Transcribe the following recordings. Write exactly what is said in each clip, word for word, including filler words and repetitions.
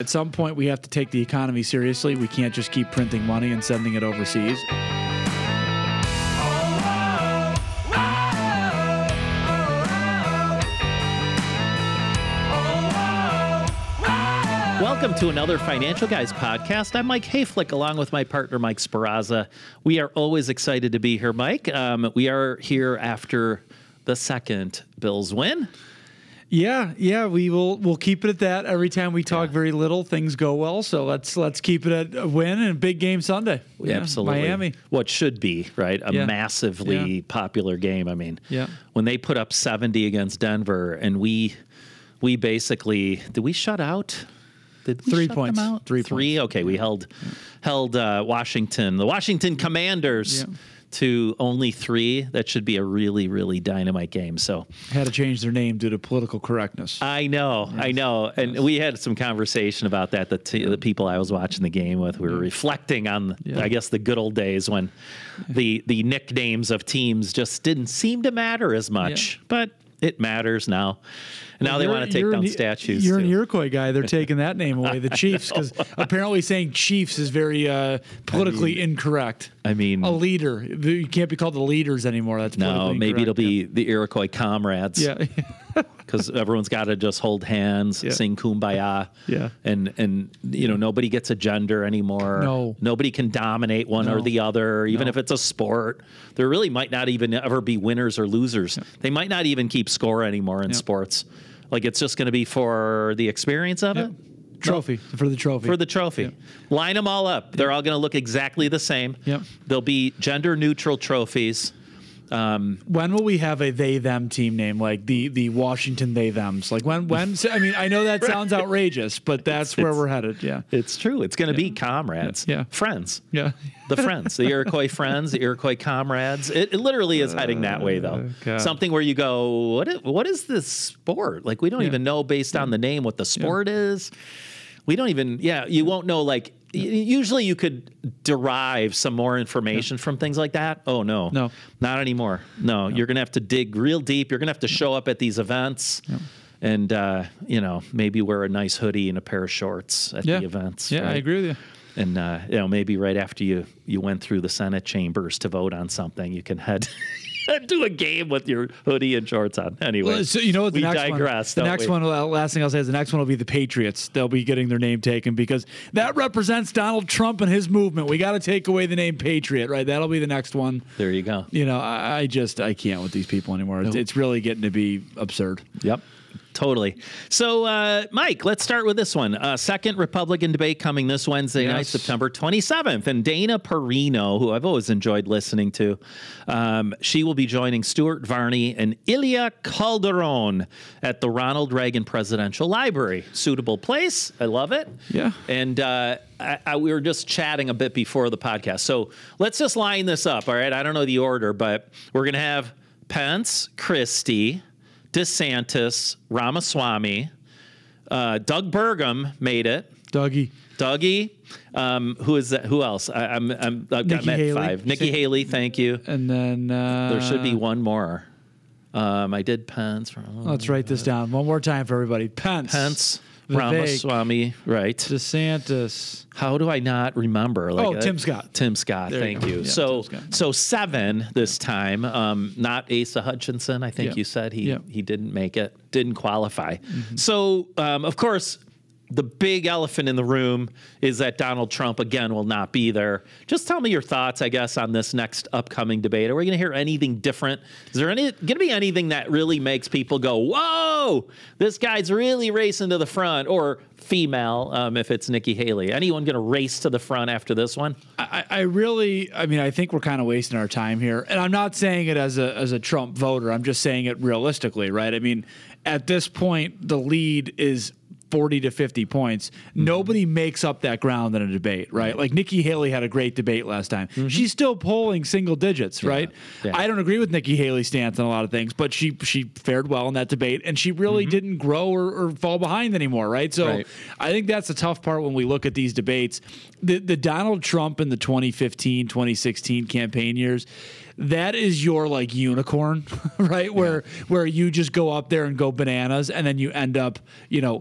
at some point we have to take the economy seriously. We can't just keep printing money and sending it overseas. Welcome to another Financial Guys podcast. I'm Mike Hayflick, along with my partner, Mike Speraza. We are always excited to be here, Mike. Um, we are here after the second Bills win. Yeah, yeah, we will. We'll keep it at that. Every time we talk Yeah. very little, things go well. So let's let's keep it at a win and a big game Sunday. Yeah, Absolutely. Miami. What should be, right? A Yeah. massively Yeah. popular game. I mean, Yeah. when they put up seventy against Denver, and we we basically did we shut out? Did we Three shut points. Them out? Three Three. points. Okay, we held held uh, Washington, the Washington Commanders, Yeah. to only three. That should be a really, really dynamite game. So Had to change their name due to political correctness. I know, I know, and we had some conversation about that. The t- the people I was watching the game with, we were reflecting on, Yeah. I guess, the good old days when the the nicknames of teams just didn't seem to matter as much, Yeah. but it matters now. And now they You're- want to take you're down an- statues. You're too. an Iroquois guy. They're taking that name away, the Chiefs, because apparently saying Chiefs is very uh, politically I mean- incorrect. I mean, A leader. You can't be called the leaders anymore. That's no, politically maybe it'll incorrect. be the Iroquois comrades. Yeah. Because everyone's got to just hold hands, Yeah. sing kumbaya, Yeah. and and you know nobody gets a gender anymore. No. Nobody can dominate one No. or the other, even No. if it's a sport. There really might not even ever be winners or losers. They might not even keep score anymore in Yeah. sports. Like it's just going to be for the experience of Yeah. it. Trophy. For the trophy. For the trophy. Yeah. Line them all up. They're all going to look exactly the same. Yep. There'll be gender neutral trophies. Um, When will we have a they them team name like the the Washington they thems? Like when when I mean I know that sounds outrageous, but that's where it's- we're headed. Yeah. It's true. It's going to be comrades. Yeah. Friends. Yeah. The friends, the Iroquois friends, the Iroquois comrades. It, it literally is heading that way, though. God. Something where you go, what is, what is this sport? Like, we don't Yeah. even know based on the name what the sport is. We don't even, yeah, you won't know. Like, y- usually you could derive some more information from things like that. Oh, no. No. Not anymore. No, you're going to have to dig real deep. You're going to have to show up at these events. And, uh, you know, maybe wear a nice hoodie and a pair of shorts at Yeah. the events. Yeah, I right? agree with you. And uh, you know, maybe right after you you went through the Senate chambers to vote on something, you can head do a game with your hoodie and shorts on. Anyway, Well, so you know what the we next digress. one. The don't next we? one. uh, Last thing I'll say is the next one will be the Patriots. They'll be getting their name taken because that represents Donald Trump and his movement. We got to take away the name Patriot, right? That'll be the next one. There you go. You know, I, I just I can't with these people anymore. It's, Nope. it's really getting to be absurd. Yep. Totally. So, uh, Mike, let's start with this one. Uh, second Republican debate coming this Wednesday night, Yes. September twenty-seventh. And Dana Perino, who I've always enjoyed listening to, um, she will be joining Stuart Varney and Ilya Calderon at the Ronald Reagan Presidential Library. Suitable place. I love it. Yeah. And uh, I, I, we were just chatting a bit before the podcast. So let's just line this up, all right? I don't know the order, but we're going to have Pence, Christie, DeSantis, Ramaswamy, uh, Doug Burgum made it. Dougie. Dougie, um, who is that? Who else? I, I'm, I'm, I've got Nikki met Haley. five. Nikki Same. Haley, thank you. And then uh, There should be one more. Um, I did Pence. Let's write this down one more time for everybody. Pence. Pence, Vivek, Ramaswamy, right? DeSantis. How do I not remember? Like, Oh, uh, Tim Scott. Tim Scott. There you Thank go. you. Yeah, so, Tim Scott. so seven this time. Um, not Asa Hutchinson. I think Yeah. you said he Yeah. he didn't make it. Didn't qualify. So, um, of course, the big elephant in the room is that Donald Trump again will not be there. Just tell me your thoughts, I guess, on this next upcoming debate. Are we going to hear anything different? Is there any going to be anything that really makes people go, "Whoa, this guy's really racing to the front"? Or female, um, if it's Nikki Haley, anyone going to race to the front after this one? I, I really, I mean, I think we're kind of wasting our time here. And I'm not saying it as a as a Trump voter. I'm just saying it realistically, right? I mean, at this point, the lead is forty to fifty points. Mm-hmm. Nobody makes up that ground in a debate, right? Like Nikki Haley had a great debate last time. Mm-hmm. She's still polling single digits, yeah. right? Yeah. I don't agree with Nikki Haley's stance on a lot of things, but she she fared well in that debate, and she really mm-hmm. didn't grow or, or fall behind anymore, right? So right. I think that's the tough part when we look at these debates. The, the Donald Trump in the twenty fifteen, twenty sixteen campaign years, that is your like unicorn, right? Where yeah. where you just go up there and go bananas, and then you end up, you know,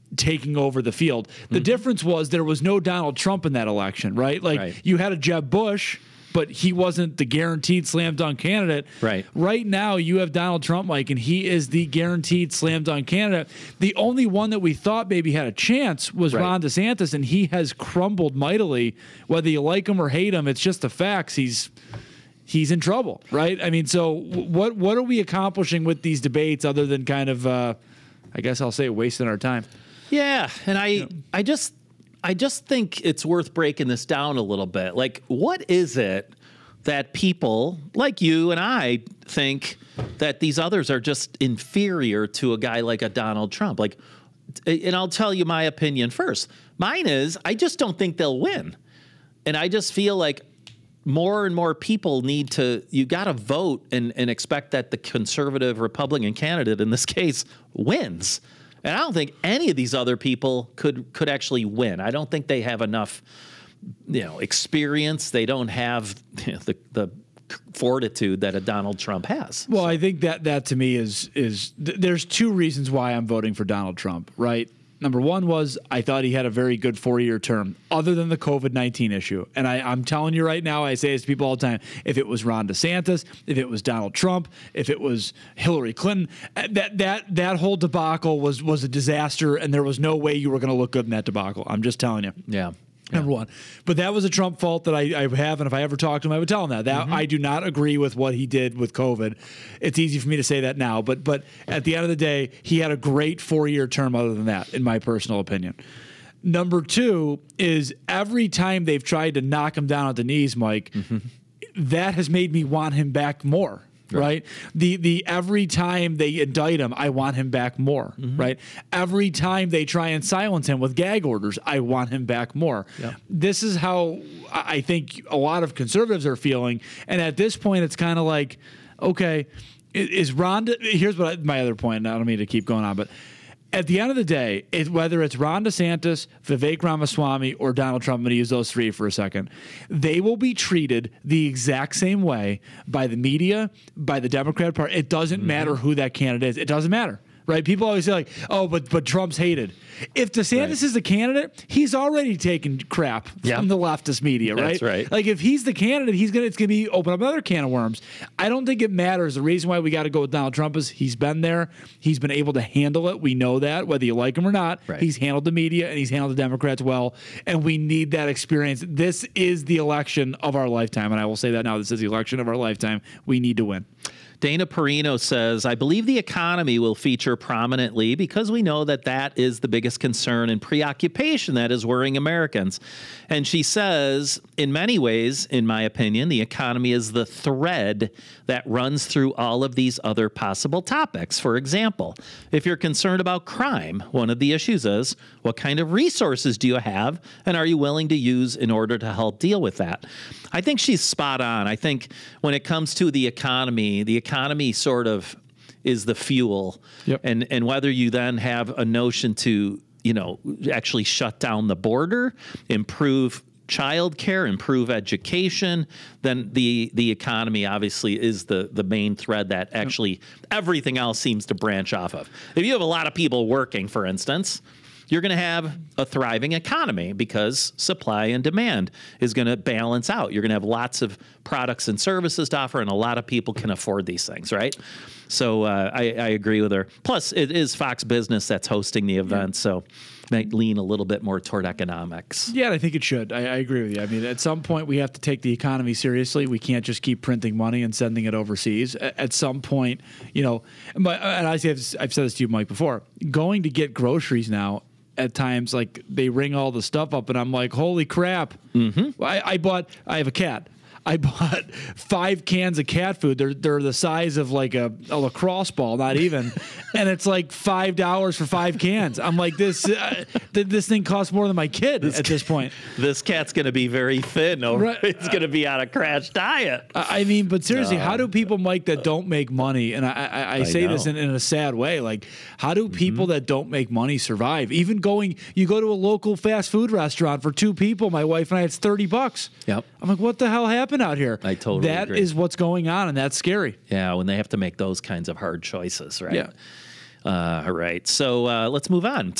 taking over the field. The mm-hmm. difference was there was no Donald Trump in that election, right? Like right. you had a Jeb Bush, but he wasn't the guaranteed slam dunk candidate. Right. Right now, you have Donald Trump, Mike, and he is the guaranteed slam dunk candidate. The only one that we thought maybe had a chance was right. Ron DeSantis, and he has crumbled mightily. Whether you like him or hate him, it's just the facts. He's he's in trouble, right? I mean, so what what are we accomplishing with these debates other than kind of, uh, I guess I'll say, wasting our time? Yeah, and I yeah. I just. I just think it's worth breaking this down a little bit. Like, what is it that people like you and I think that these others are just inferior to a guy like a Donald Trump? Like, and I'll tell you my opinion first. Mine is I just don't think they'll win. And I just feel like more and more people need to, you got to vote and, and expect that the conservative Republican candidate in this case wins. And I don't think any of these other people could could actually win. I don't think they have enough, you know, experience. They don't have you know, the the fortitude that a Donald Trump has. Well, so. I think that that to me is is th- there's two reasons why I'm voting for Donald Trump, right? Number one was I thought he had a very good four-year term, other than the COVID nineteen issue. And I, I'm telling you right now, I say this to people all the time, if it was Ron DeSantis, if it was Donald Trump, if it was Hillary Clinton, that that that whole debacle was was a disaster, and there was no way you were going to look good in that debacle. I'm just telling you. Yeah. Number yeah. one. But that was a Trump fault that I, I have, and if I ever talked to him, I would tell him that. That mm-hmm. I do not agree with what he did with COVID. It's easy for me to say that now, but but at the end of the day, he had a great four-year term other than that, in my personal opinion. Number two is every time they've tried to knock him down at the knees, Mike, mm-hmm. that has made me want him back more. Right. right. The the every time they indict him, I want him back more. Mm-hmm. Right. Every time they try and silence him with gag orders, I want him back more. Yep. This is how I think a lot of conservatives are feeling. And at this point, it's kind of like, okay, is Ron? Here's what I, my other point. I don't mean to keep going on, but at the end of the day, it, whether it's Ron DeSantis, Vivek Ramaswamy, or Donald Trump, I'm going to use those three for a second, they will be treated the exact same way by the media, by the Democrat Party. It doesn't mm-hmm. matter who that candidate is. It doesn't matter. Right? People always say like, oh, but but Trump's hated. If DeSantis right. is the candidate, he's already taken crap yep. from the leftist media, right? That's right. Like if he's the candidate, he's gonna it's gonna be open up another can of worms. I don't think it matters. The reason why we got to go with Donald Trump is he's been there, he's been able to handle it. We know that, whether you like him or not. Right. He's handled the media and he's handled the Democrats well, and we need that experience. This is the election of our lifetime, and I will say that now. This is the election of our lifetime. We need to win. Dana Perino says, I believe the economy will feature prominently because we know that that is the biggest concern and preoccupation that is worrying Americans. And she says, in many ways, in my opinion, the economy is the thread that runs through all of these other possible topics. For example, if you're concerned about crime, one of the issues is, what kind of resources do you have and are you willing to use in order to help deal with that? I think she's spot on. I think when it comes to the economy, the economy sort of is the fuel. Yep. And and whether you then have a notion to, you know, actually shut down the border, improve childcare, improve education, then the the economy obviously is the the main thread that actually yep. everything else seems to branch off of. If you have a lot of people working, for instance, you're going to have a thriving economy because supply and demand is going to balance out. You're going to have lots of products and services to offer, and a lot of people can afford these things, right? So uh, I, I agree with her. Plus, it is Fox Business that's hosting the event, yeah. so might lean a little bit more toward economics. Yeah, I think it should. I, I agree with you. I mean, at some point, we have to take the economy seriously. We can't just keep printing money and sending it overseas. At, at some point, you know, and I say I've, I've said this to you, Mike, before, going to get groceries now, at times, like they ring all the stuff up, and I'm like, "Holy crap!" Mm-hmm. I, I bought. I have a cat. I bought five cans of cat food. They're they're the size of like a, a lacrosse ball, not even, and it's like five dollars for five cans. I'm like, this uh, th- this thing costs more than my kid this at this point. This cat's going to be very thin. Over. Right. It's going to be on a crash diet. I mean, but seriously, uh, how do people, Mike, that don't make money? And I I, I, I say know. this in, in a sad way. Like, how do people mm-hmm. that don't make money survive? Even going, you go to a local fast food restaurant for two people. My wife and I, it's thirty bucks. Yep. I'm like, what the hell happened out here? I totally That agree. is what's going on, and that's scary. Yeah, when they have to make those kinds of hard choices, right? Yeah. Uh, all right. So uh, let's move on. So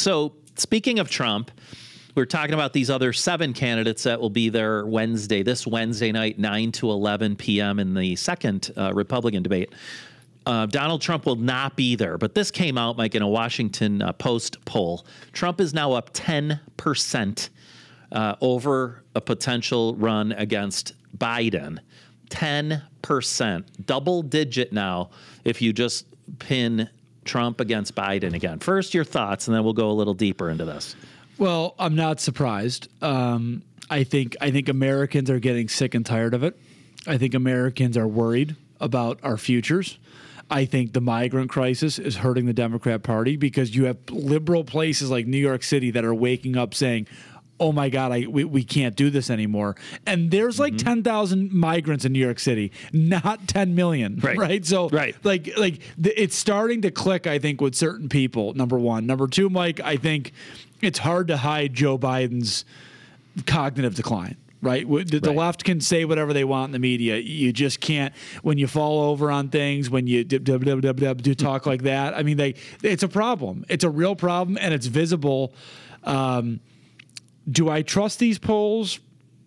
speaking of Trump, we're talking about these other seven candidates that will be there Wednesday, this Wednesday night, nine to eleven p.m. in the second uh, Republican debate. Uh, Donald Trump will not be there, but this came out, Mike, in a Washington uh, Post poll. Trump is now up ten percent uh, over a potential run against Biden. ten percent, double digit now if you just pin Trump against Biden again. First, your thoughts, and then we'll go a little deeper into this. Well, I'm not surprised. Um, I think I think Americans are getting sick and tired of it. I think Americans are worried about our futures. I think the migrant crisis is hurting the Democrat Party because you have liberal places like New York City that are waking up saying, oh my God, I we, we can't do this anymore. And there's like mm-hmm. ten thousand migrants in New York City, not ten million, right? right? So right. like like the, it's starting to click, I think, with certain people, number one. Number two, Mike, I think it's hard to hide Joe Biden's cognitive decline. Right? The, the right. left can say whatever they want in the media. You just can't, when you fall over on things, when you do, do, do, do, do, do talk like that. I mean, they it's a problem. It's a real problem, and it's visible. Um, do I trust these polls?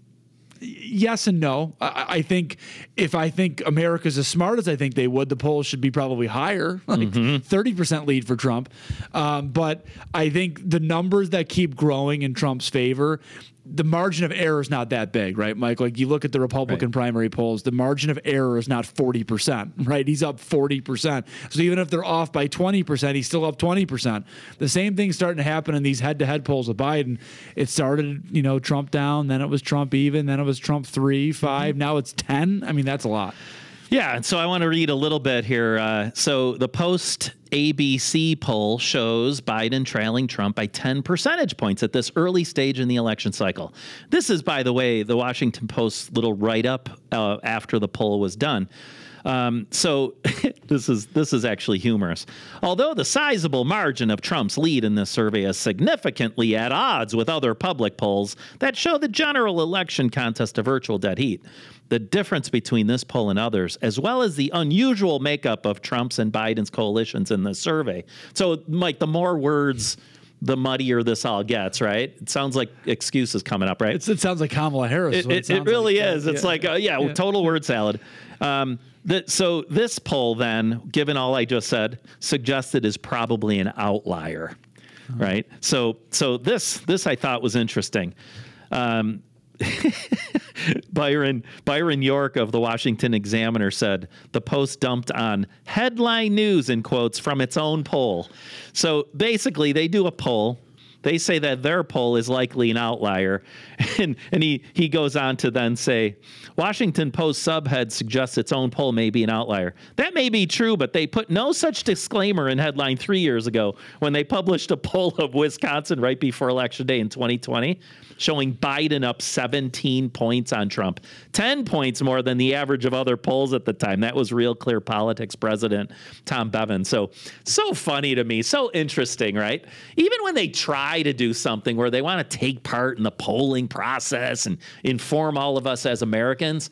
Yes and no. I, I think if I think America's as smart as I think they would, the polls should be probably higher, like mm-hmm. thirty percent lead for Trump. Um, but I think the numbers that keep growing in Trump's favor, the margin of error is not that big, right, Mike? Like you look at the Republican right. primary polls, the margin of error is not forty percent, right? He's up forty percent. So even if they're off by twenty percent, he's still up twenty percent. The same thing's starting to happen in these head-to-head polls with Biden. It started, you know, Trump down, then it was Trump even, then it was Trump three, five, mm-hmm. now it's ten. I mean, that's a lot. Yeah, and so I want to read a little bit here. Uh, so the Post A B C poll shows Biden trailing Trump by ten percentage points at this early stage in the election cycle. This is, by the way, the Washington Post's little write-up uh, after the poll was done. Um, so this is this is actually humorous. Although the sizable margin of Trump's lead in this survey is significantly at odds with other public polls that show the general election contest a virtual dead heat, the difference between this poll and others, as well as the unusual makeup of Trump's and Biden's coalitions in this survey. So, Mike, the more words, the muddier this all gets, right? It sounds like excuses coming up, right? It's, it sounds like Kamala Harris. It, it, it, it really like. is. Yeah. It's like, uh, yeah, yeah, total word salad. Um, that, so this poll then, given all I just said, suggested is probably an outlier, oh. right? So, so this this I thought was interesting. Um, Byron Byron York of the Washington Examiner said the Post dumped on headline news in quotes from its own poll. So basically, they do a poll. They say that their poll is likely an outlier. And, and he, he goes on to then say, Washington Post subhead suggests its own poll may be an outlier. That may be true, but they put no such disclaimer in headline three years ago when they published a poll of Wisconsin right before Election Day in twenty twenty, showing Biden up seventeen points on Trump, ten points more than the average of other polls at the time. That was Real Clear Politics president Tom Bevan. So, so funny to me, so interesting, right? Even when they try to do something where they want to take part in the polling process and inform all of us as Americans,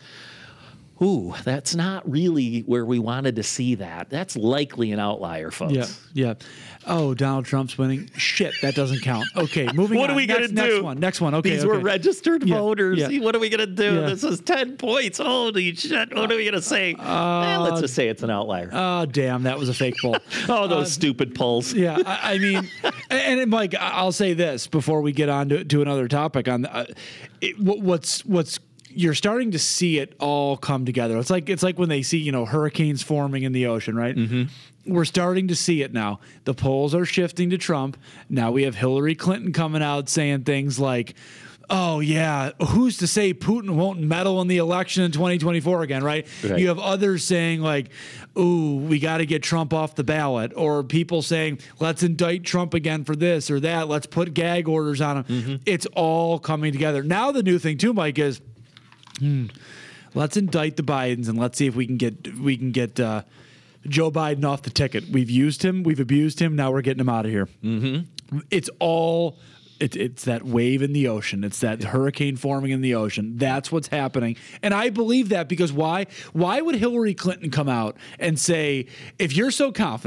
ooh, that's not really where we wanted to see that. That's likely an outlier, folks. Yeah, yeah. Oh, Donald Trump's winning. Shit, that doesn't count. Okay, moving what on. What are we going to do? Next one. Next one. Okay. These okay. were registered yeah, voters. yeah. What are we going to do? Yeah. This is ten points. Holy shit. What are we going to say? Uh, eh, let's just say it's an outlier. Oh, damn. That was a fake poll. oh, those uh, stupid polls. Yeah. I, I mean, and, and Mike, I'll say this before we get on to, to another topic on uh, it, what's, what's, you're starting to see it all come together. It's like it's like when they see, you know, hurricanes forming in the ocean, right? Mm-hmm. We're starting to see it now. The polls are shifting to Trump. Now we have Hillary Clinton coming out saying things like, oh, yeah, who's to say Putin won't meddle in the election in twenty twenty-four again, right? right. You have others saying like, ooh, we got to get Trump off the ballot, or people saying, let's indict Trump again for this or that. Let's put gag orders on him. Mm-hmm. It's all coming together. Now the new thing too, Mike, is Hmm. let's indict the Bidens and let's see if we can get we can get uh, Joe Biden off the ticket. We've used him, we've abused him. Now we're getting him out of here. Mm-hmm. It's all it, it's that wave in the ocean. It's that hurricane forming in the ocean. That's what's happening, and I believe that because why? Why would Hillary Clinton come out and say, if you're so confident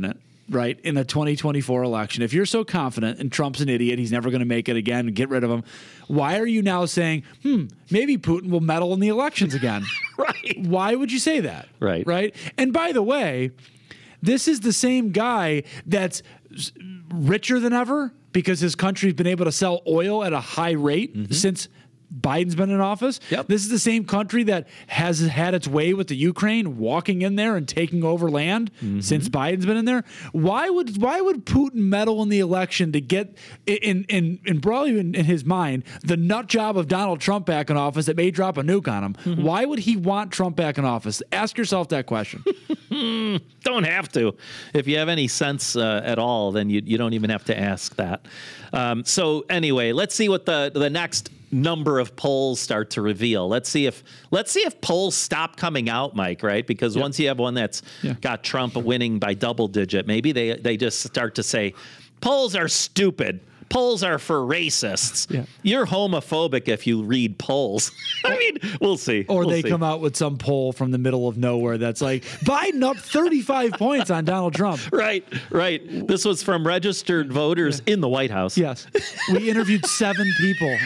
right, in the twenty twenty-four election, if you're so confident and Trump's an idiot, he's never going to make it again, get rid of him, why are you now saying, hmm, maybe Putin will meddle in the elections again? Right. Why would you say that? Right. Right. And by the way, this is the same guy that's richer than ever because his country's been able to sell oil at a high rate mm-hmm. since Biden's been in office. Yep. This is the same country that has had its way with the Ukraine, walking in there and taking over land mm-hmm. since Biden's been in there. Why would why would Putin meddle in the election to get in in in probably in, in his mind the nut job of Donald Trump back in office that may drop a nuke on him? Mm-hmm. Why would he want Trump back in office? Ask yourself that question. Don't have to. If you have any sense uh, at all, then you you don't even have to ask that. Um, so anyway, let's see what the the next number of polls start to reveal. Let's see if let's see if polls stop coming out, Mike, right? Because yep. once you have one that's yeah. got Trump winning by double digit, maybe they they just start to say polls are stupid. Polls are for racists. Yeah. You're homophobic if you read polls. I mean, we'll see. Or we'll they see. come out with some poll from the middle of nowhere that's like, Biden up thirty-five points on Donald Trump. Right, right. This was from registered voters yeah. in the White House. Yes. We interviewed seven people,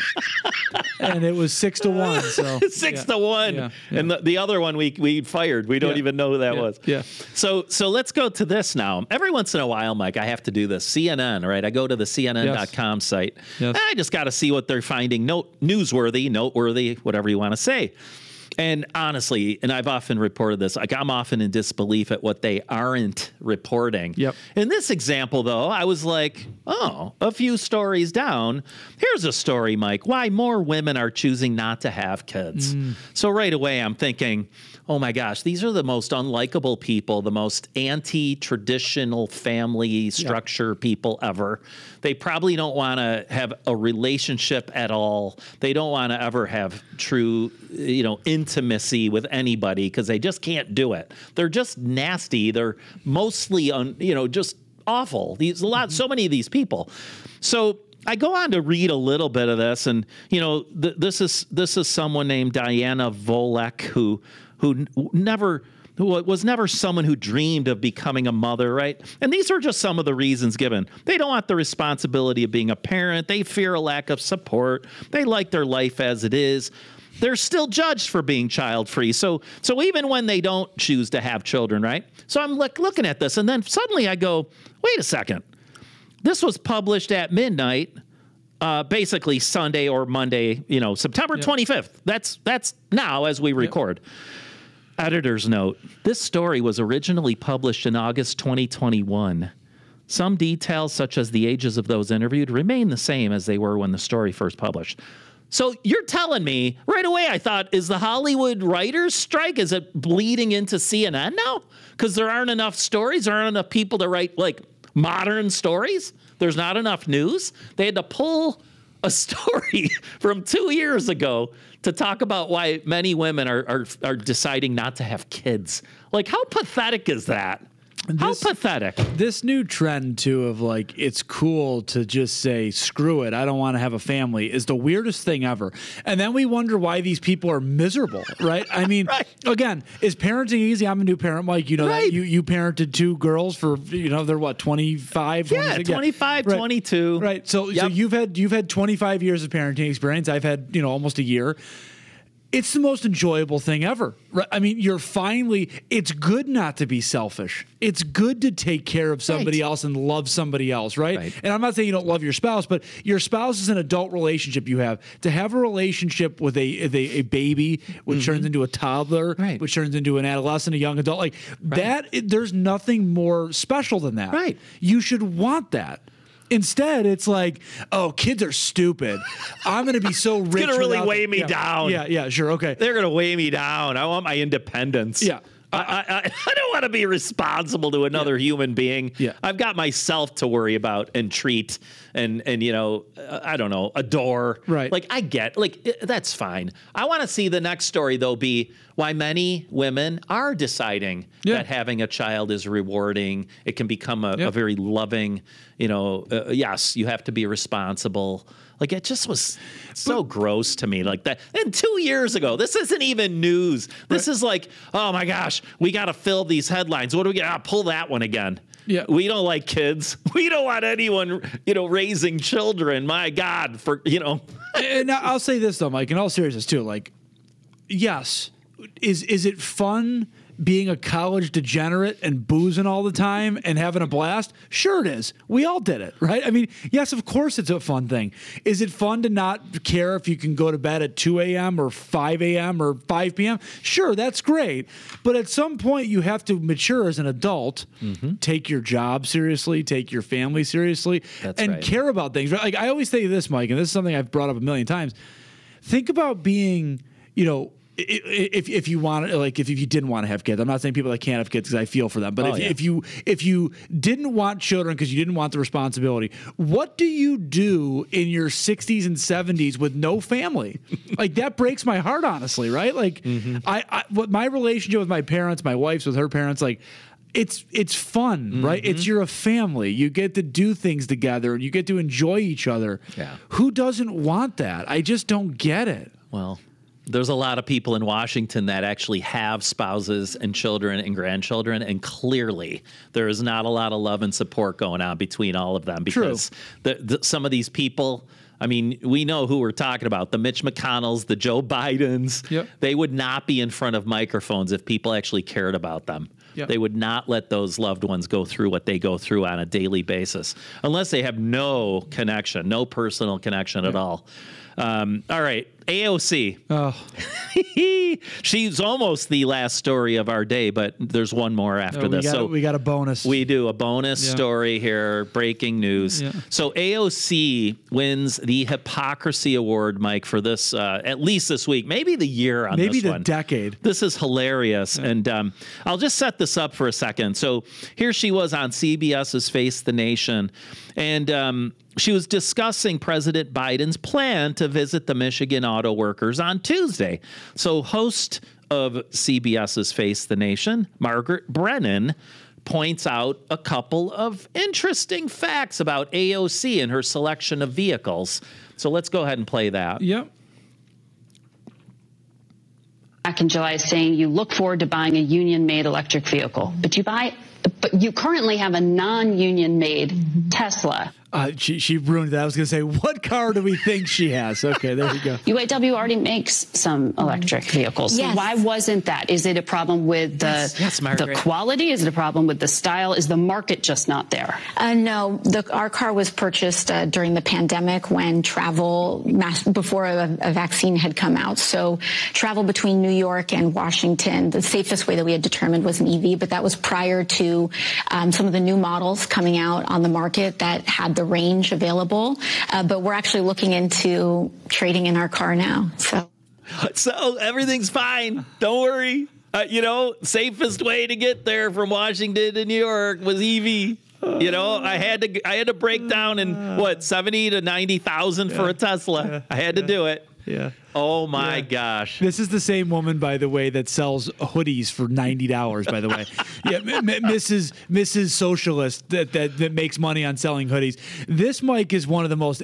and it was six to one. So Six yeah. to one. Yeah. Yeah. And the, the other one we, we fired. We don't yeah. even know who that yeah. was. Yeah. So, so let's go to this now. Every once in a while, Mike, I have to do this. C N N, right? I go to the C N N dot com Yes. site. Yes. I just got to see what they're finding note newsworthy, noteworthy, whatever you want to say. And honestly, and I've often reported this, like I'm often in disbelief at what they aren't reporting. Yep. In this example, though, I was like, oh, a few stories down. Here's a story, Mike, why more women are choosing not to have kids. Mm. So right away, I'm thinking, oh my gosh, these are the most unlikable people, the most anti-traditional family structure yep. people ever. They probably don't want to have a relationship at all. They don't want to ever have true, you know, intimacy with anybody because they just can't do it. They're just nasty. They're mostly, un, you know, just awful. These a lot, mm-hmm. so many of these people. So I go on to read a little bit of this, and you know, th- this is this is someone named Diana Volek who who n- never. who was never someone who dreamed of becoming a mother, right? And these are just some of the reasons given. They don't want the responsibility of being a parent. They fear a lack of support. They like their life as it is. They're still judged for being child-free. So, so even when they don't choose to have children, right? So I'm like looking at this, and then suddenly I go, wait a second. This was published at midnight, uh, basically Sunday or Monday, you know, September yep. twenty-fifth. That's that's now as we record. Yep. Editor's note, this story was originally published in August twenty twenty-one. Some details, such as the ages of those interviewed, remain the same as they were when the story first published. So you're telling me, right away I thought, is the Hollywood writers' strike, is it bleeding into C N N now? Because there aren't enough stories, there aren't enough people to write, like, modern stories? There's not enough news? They had to pull a story from two years ago to talk about why many women are, are are deciding not to have kids. Like, how pathetic is that? How this, pathetic. This new trend, too, of like, it's cool to just say, screw it, I don't want to have a family, is the weirdest thing ever. And then we wonder why these people are miserable, right? I mean, right. again, is parenting easy? I'm a new parent, Mike. You know right. that you, you parented two girls for, you know, they're what, twenty-five? Yeah, twenty-five, yeah. twenty-two. Right. So, yep. so you've had you've had twenty-five years of parenting experience. I've had, you know, almost a year. It's the most enjoyable thing ever. Right? I mean, you're finally, it's good not to be selfish. It's good to take care of somebody right. else and love somebody else, right? right? And I'm not saying you don't love your spouse, but your spouse is an adult relationship you have. To have a relationship with a with a, a baby, which mm-hmm. turns into a toddler, right. which turns into an adolescent, a young adult, like right. that, it, there's nothing more special than that. Right. You should want that. Instead, it's like, oh, kids are stupid. I'm going to be so rich. It's going to really weigh them. me yeah. down. Yeah, yeah, sure, okay. They're going to weigh me down. I want my independence. Yeah. I, I, I don't want to be responsible to another yeah. human being. Yeah. I've got myself to worry about and treat and, and you know, uh, I don't know, adore. Right. Like, I get, like, it, that's fine. I want to see the next story, though, be why many women are deciding yeah. that having a child is rewarding. It can become a, yeah. a very loving, you know, uh, yes, you have to be responsible. Like, it just was so but, gross to me like that. And two years ago, this isn't even news. This right. is like, oh my gosh, we got to fill these headlines. What do we get? Ah, pull that one again. Yeah. We don't like kids. We don't want anyone, you know, raising children. My God, for, you know. And I'll say this though, Mike, in all seriousness too, like, yes, is is it fun being a college degenerate and boozing all the time and having a blast? Sure it is. We all did it, right? I mean, yes, of course it's a fun thing. Is it fun to not care if you can go to bed at two a.m. or five a.m. or five p.m.? Sure, that's great. But at some point you have to mature as an adult, mm-hmm. take your job seriously, take your family seriously, that's and right. care about things. Like I always say this, Mike, and this is something I've brought up a million times. Think about being, you know, If if you want like if you didn't want to have kids, I'm not saying people that can't have kids because I feel for them. But oh, if, yeah. if you if you didn't want children because you didn't want the responsibility, what do you do in your sixties and seventies with no family? Like that breaks my heart, honestly. Right? Like mm-hmm. I, I what my relationship with my parents, my wife's with her parents, like. It's it's fun, mm-hmm. right? It's you're a family. You get to do things together and you get to enjoy each other. Yeah. Who doesn't want that? I just don't get it. Well, there's a lot of people in Washington that actually have spouses and children and grandchildren, and clearly there is not a lot of love and support going on between all of them because the, the, some of these people, I mean, we know who we're talking about, the Mitch McConnells, the Joe Bidens. Yep. They would not be in front of microphones if people actually cared about them. Yep. They would not let those loved ones go through what they go through on a daily basis unless they have no connection, no personal connection yep. at all. Um, all right, A O C. Oh. She's almost the last story of our day, but there's one more after oh, this. Got, so we got a bonus. We do a bonus yeah. story here, breaking news. Yeah. So A O C wins the Hypocrisy Award, Mike, for this, uh, at least this week, maybe the year on maybe this the one. decade. This is hilarious. Yeah. And um, I'll just set this up for a second. So here she was on CBS's Face the Nation, and um, she was discussing President Biden's plan to visit the Michigan auto workers on Tuesday. So host of CBS's Face the Nation, Margaret Brennan, points out a couple of interesting facts about A O C and her selection of vehicles. So let's go ahead and play that. Yep. Back in July saying you look forward to buying a union-made electric vehicle, but you buy, but you currently have a non-union made mm-hmm. Tesla. Uh, she she ruined that. I was going to say, what car do we think she has? Okay, there you go. U A W already makes some electric vehicles. Yes. Why wasn't that? Is it a problem with the yes, yes, the quality? Is it a problem with the style? Is the market just not there? Uh, no, the, our car was purchased uh, during the pandemic when travel, mass, before a, a vaccine had come out. So travel between New York and Washington, the safest way that we had determined was an E V, but that was prior to um, some of the new models coming out on the market that had the range available, uh, but we're actually looking into trading in our car now. So, so everything's fine. Don't worry. Uh, you know, safest way to get there from Washington to New York was E V. You know, I had to I had to break down in what seventy to ninety thousand yeah. for a Tesla. Yeah. I had to yeah. do it. Yeah. Oh my yeah. gosh. This is the same woman, by the way, that sells hoodies for ninety dollars, by the way. Yeah, m- m- Missus Missus Socialist that, that that makes money on selling hoodies. This, Mike, is one of the most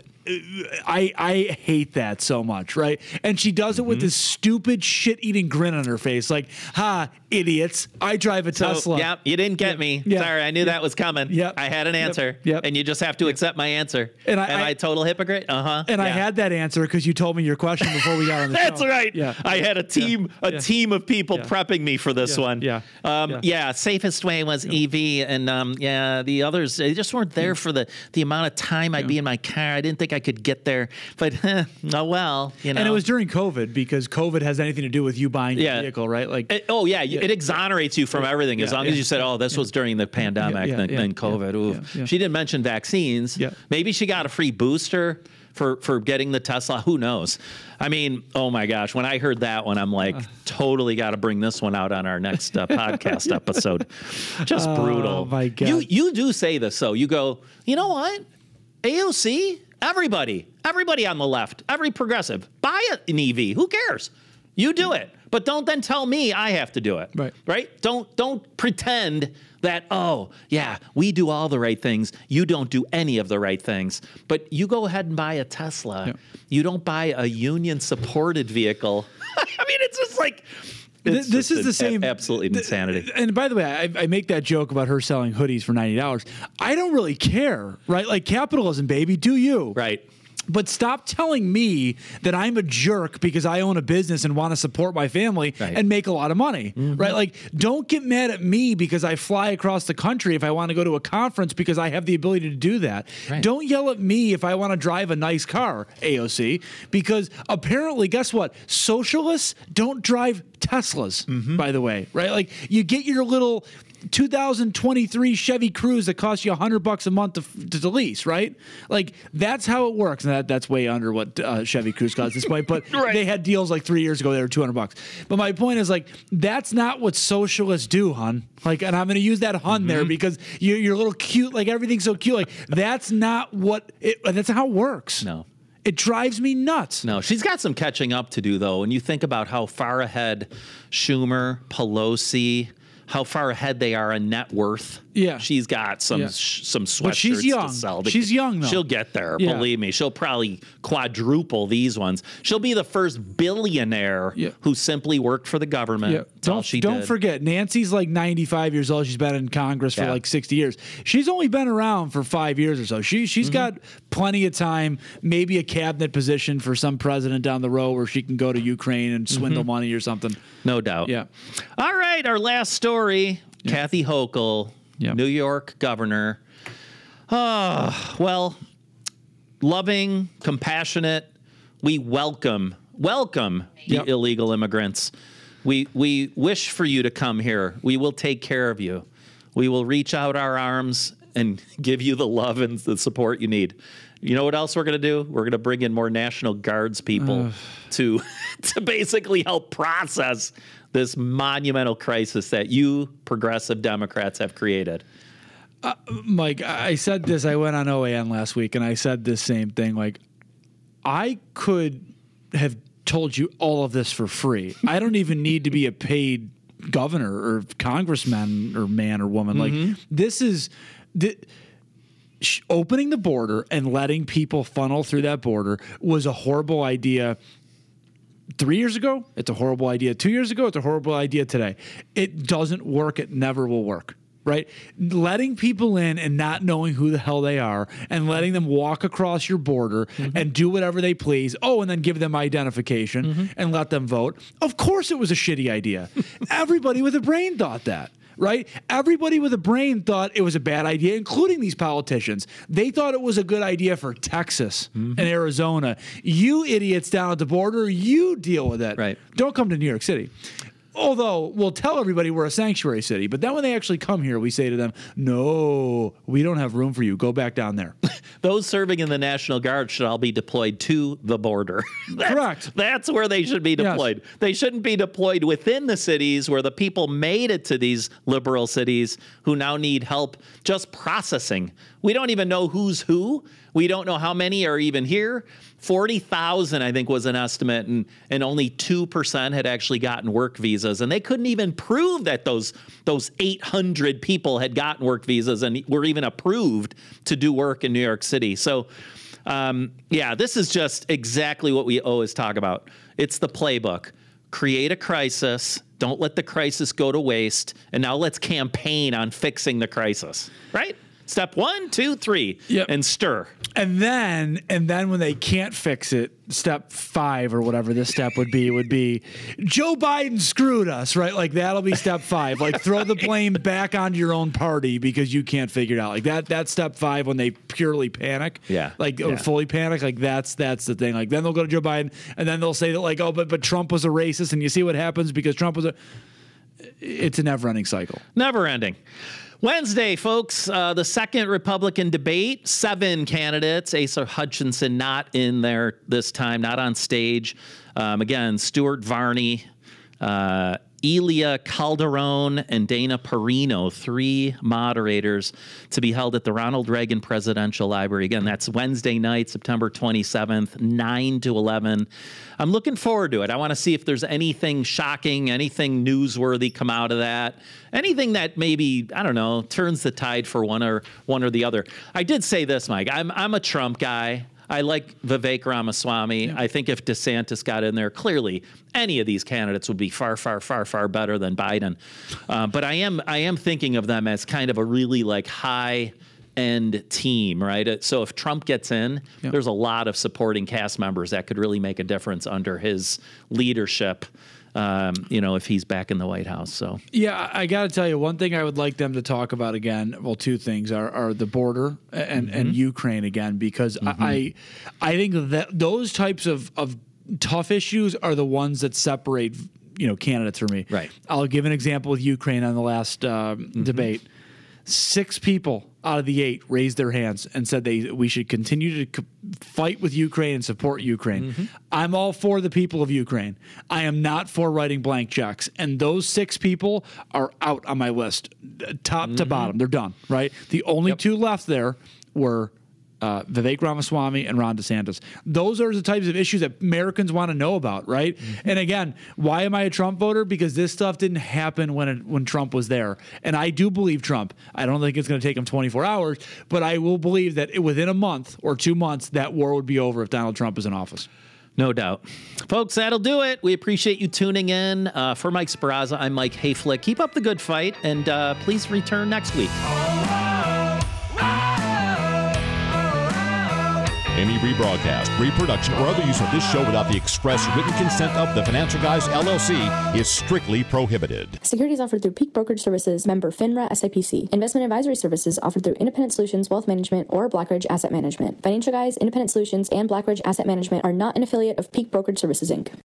I I hate that so much, right? And she does it mm-hmm. with this stupid shit-eating grin on her face, like, ha, idiots, I drive a so, Tesla. Yeah, you didn't get yeah. me. Yeah. Sorry, I knew yeah. that was coming. Yeah. I had an answer. Yep. Yep. And you just have to yep. accept my answer. And I, Am I, I a total hypocrite? Uh-huh. And yeah. I had that answer because you told me your question before we got on the That's show. That's right. Yeah. I had a team, yeah. a yeah. team of people yeah. prepping me for this yeah. one. Yeah. Um, yeah. yeah. Safest way was yeah. E V, and um, yeah, the others they just weren't there yeah. for the the amount of time I'd yeah. be in my car. I didn't think I could get there, but eh, oh well, you know. And it was during COVID because COVID has anything to do with you buying yeah. your vehicle, right? Like, it, oh yeah, yeah, it exonerates you from everything as long as you said, oh, this was during the pandemic yeah. and, Yeah. and COVID. Yeah. Oof. Yeah. Yeah. She didn't mention vaccines. Yeah. Maybe she got a free booster for for getting the Tesla. Who knows? I mean, oh my gosh, when I heard that one, I'm like, uh, totally got to bring this one out on our next uh, podcast episode. Just oh, brutal. Oh my God. You you do say this though. You go, you know what? A O C, everybody, everybody on the left, every progressive, buy an E V. Who cares? You do it. But don't then tell me I have to do it. Right. Right? Don't don't pretend that, oh, yeah, we do all the right things. You don't do any of the right things. But you go ahead and buy a Tesla. Yeah. You don't buy a union-supported vehicle. I mean, it's just like, It's this is just the a- same absolutely insanity. And by the way, I, I make that joke about her selling hoodies for ninety dollars. I don't really care, right? Like capitalism, baby. Do you? Right. But stop telling me that I'm a jerk because I own a business and want to support my family Right. and make a lot of money, Mm-hmm. right? Like, don't get mad at me because I fly across the country if I want to go to a conference because I have the ability to do that. Right. Don't yell at me if I want to drive a nice car, A O C, because apparently, guess what? Socialists don't drive Teslas, Mm-hmm. by the way, right? Like, you get your little two thousand twenty-three Chevy Cruze that costs you a hundred bucks a month to, to lease, right? Like that's how it works. And that, that's way under what uh, Chevy Cruze costs at this point. But Right. they had deals like three years ago. They were two hundred bucks. But my point is like, that's not what socialists do, hun. Like, and I'm going to use that hun Mm-hmm. there because you, you're a little cute. Like everything's so cute. Like that's not what it, that's how it works. No. It drives me nuts. No, she's got some catching up to do, though. When you think about how far ahead Schumer, Pelosi, how far ahead they are in net worth. Yeah. She's got some Yeah. sh- some sweatshirts But she's young. to sell. She's young, though. She'll get there. Yeah. Believe me. She'll probably quadruple these ones. She'll be the first billionaire Yeah. who simply worked for the government. Yeah. That's all Don't, she don't did. forget, Nancy's like ninety-five years old. She's been in Congress for Yeah. like sixty years. She's only been around for five years or so. She, she's Mm-hmm. got plenty of time, maybe a cabinet position for some president down the road where she can go to Ukraine and swindle Mm-hmm. money or something. No doubt. Yeah. All right. Our last story. Kathy Hochul, Yeah. New York governor. Ah, well, loving, compassionate. We welcome, welcome the Yep. illegal immigrants. We we wish for you to come here. We will take care of you. We will reach out our arms and give you the love and the support you need. You know what else we're going to do? We're going to bring in more National Guards people to to basically help process this monumental crisis that you progressive Democrats have created. Mike, I said this. I went on O A N last week and I said this same thing. Like, I could have told you all of this for free. I don't even need to be a paid governor or congressman or man or woman. Mm-hmm. Like, this is the, sh- opening the border and letting people funnel through that border was a horrible idea. Three years ago, it's a horrible idea. Two years ago, it's a horrible idea today. It doesn't work. It never will work. Right? Letting people in and not knowing who the hell they are and letting them walk across your border Mm-hmm. and do whatever they please. Oh, and then give them identification Mm-hmm. and let them vote. Of course it was a shitty idea. Everybody with a brain thought that. Right? Everybody with a brain thought it was a bad idea, including these politicians. They thought it was a good idea for Texas Mm-hmm. and Arizona. You idiots down at the border, you deal with it. Right. Don't come to New York City. Although we'll tell everybody we're a sanctuary city, but then when they actually come here, we say to them, no, we don't have room for you. Go back down there. Those serving in the National Guard should all be deployed to the border. That's, Correct. That's where they should be deployed. Yes. They shouldn't be deployed within the cities where the people made it to these liberal cities who now need help just processing. We don't even know who's who. We don't know how many are even here. forty thousand, I think, was an estimate, and, and only two percent had actually gotten work visas. And they couldn't even prove that those, those eight hundred people had gotten work visas and were even approved to do work in New York City. So, um, yeah, this is just exactly what we always talk about. It's the playbook. Create a crisis. Don't let the crisis go to waste. And now let's campaign on fixing the crisis, right? Step one, two, three, Yep. and stir. And then, and then when they can't fix it, step five or whatever this step would be, would be Joe Biden screwed us, right? Like that'll be step five. Like throw the blame back onto your own party because you can't figure it out. Like that, that's step five when they purely panic. Yeah. Like Yeah. or fully panic. Like that's, that's the thing. Like then they'll go to Joe Biden and then they'll say that like, oh, but, but Trump was a racist and you see what happens because Trump was a, it's a never ending cycle. Never ending. Wednesday, folks, uh, the second Republican debate, seven candidates. Asa Hutchinson not in there this time, not on stage. Um, again, Stuart Varney, uh, Elia Calderon, and Dana Perino, three moderators to be held at the Ronald Reagan Presidential Library. Again, that's Wednesday night, September twenty-seventh, nine to eleven. I'm looking forward to it. I want to see if there's anything shocking, anything newsworthy come out of that, anything that maybe, I don't know, turns the tide for one or one or the other. I did say this, Mike. I'm I'm a Trump guy. I like Vivek Ramaswamy. Yeah. I think if DeSantis got in there, clearly any of these candidates would be far, far, far, far better than Biden. Uh, but I am I am thinking of them as kind of a really like high end team, right? So if Trump gets in, yeah. there's a lot of supporting cast members that could really make a difference under his leadership. Um, you know, if he's back in the White House. So yeah, I got to tell you, one thing I would like them to talk about again. Well, two things are, are the border and, mm-hmm. and Ukraine again, because mm-hmm. I I think that those types of, of tough issues are the ones that separate, you know, candidates for me. Right. I'll give an example with Ukraine on the last uh, mm-hmm. debate. Six people out of the eight raised their hands and said they we should continue to fight with Ukraine and support Ukraine. Mm-hmm. I'm all for the people of Ukraine. I am not for writing blank checks. And those six people are out on my list, top mm-hmm. to bottom. They're done, right? The only yep. two left there were Uh, Vivek Ramaswamy and Ron DeSantis. Those are the types of issues that Americans want to know about, right? Mm-hmm. And again, why am I a Trump voter? Because this stuff didn't happen when it, when Trump was there. And I do believe Trump. I don't think it's going to take him twenty-four hours, but I will believe that within a month or two months, that war would be over if Donald Trump is in office. No doubt. Folks, that'll do it. We appreciate you tuning in. Uh, for Mike Sbaraza, I'm Mike Hayflick. Keep up the good fight, and uh, please return next week. Any rebroadcast, reproduction, or other use of this show without the express written consent of the Financial Guys, L L C is strictly prohibited. Securities offered through Peak Brokerage Services, member FINRA S I P C. Investment advisory services offered through Independent Solutions Wealth Management or Blackridge Asset Management. Financial Guys, Independent Solutions, and Blackridge Asset Management are not an affiliate of Peak Brokerage Services, Incorporated.